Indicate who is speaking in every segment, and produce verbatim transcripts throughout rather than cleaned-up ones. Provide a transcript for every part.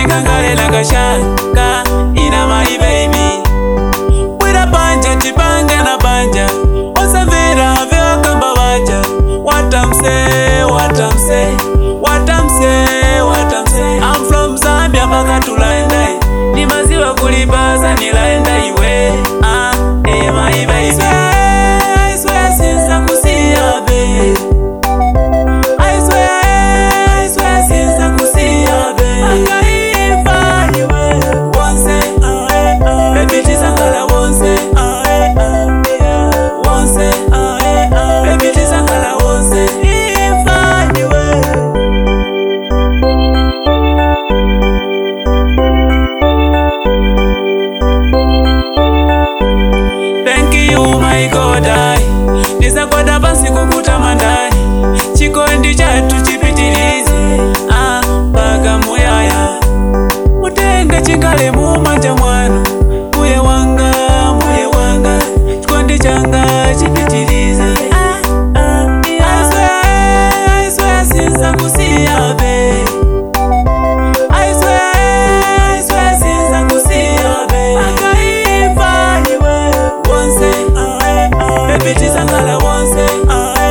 Speaker 1: Sinangale nakashaka ina my baby. Wira banja tipanga na banja. Osavera vya kamba waja. What I'm say, what I'm say, what I'm say, what I'm say. I'm from Zambia mpaka tulaenda. Ni maziwa kulibaza nilaenda iwe. Ah, eh my baby. I swear since I could see you, babe. I swear, I swear since I could see you, babe. I can't find you, once eh, baby tisangala once eh, once eh, baby tisangala once eh, find you. Thank you my God, I nisakwada basi kukutama ndani. Chikondi chatu chipitilize ah mpaka muyaya. Mutende chingale mumanja mwanu. Muye wanga, muye wanga. Chikondi changa chipitilize ah ah yeah. I swear, I swear since I could see you, babe. I swear, I swear since I could see you, babe. I can't find you once eh, baby tisangala once eh,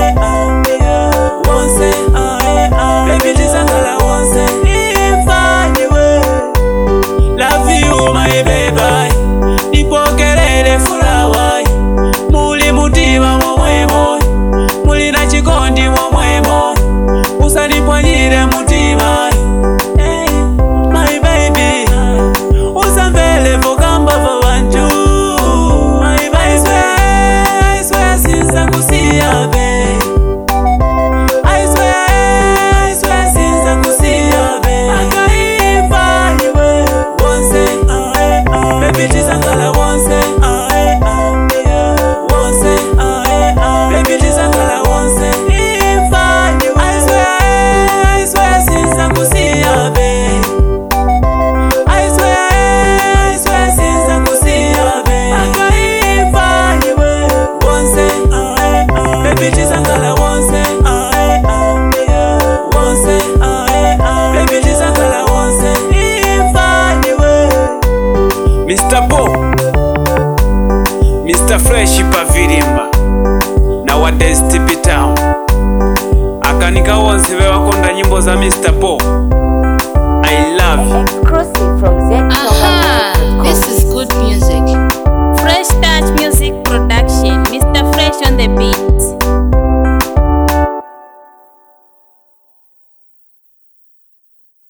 Speaker 1: once eh, baby tisangala once eh, find you. Love you my baby. Nipokelele fulawa. Muli mutima momwemo. Muli na chikondi momwemo. Usanipwanyire mutima. Hey, my baby. Usamvele vokamba vavantu. My baby. I swear, I swear since I could see you, babe. I swear, I swear since I could see you, babe. I can't find you once eh, baby tisangala once eh, once eh, baby tisangala once eh, find you. I swear, I swear since I could see you, babe. I swear, I swear since I could see you, babe. I can't find you once eh, baby tisangala once eh, once eh, baby tisangala once eh, find you. Mister Bo, Mister Fresh pavirimba nowadays tipi town. Akanika wonse bewakonda nyimbo za Mister Bo. I love you.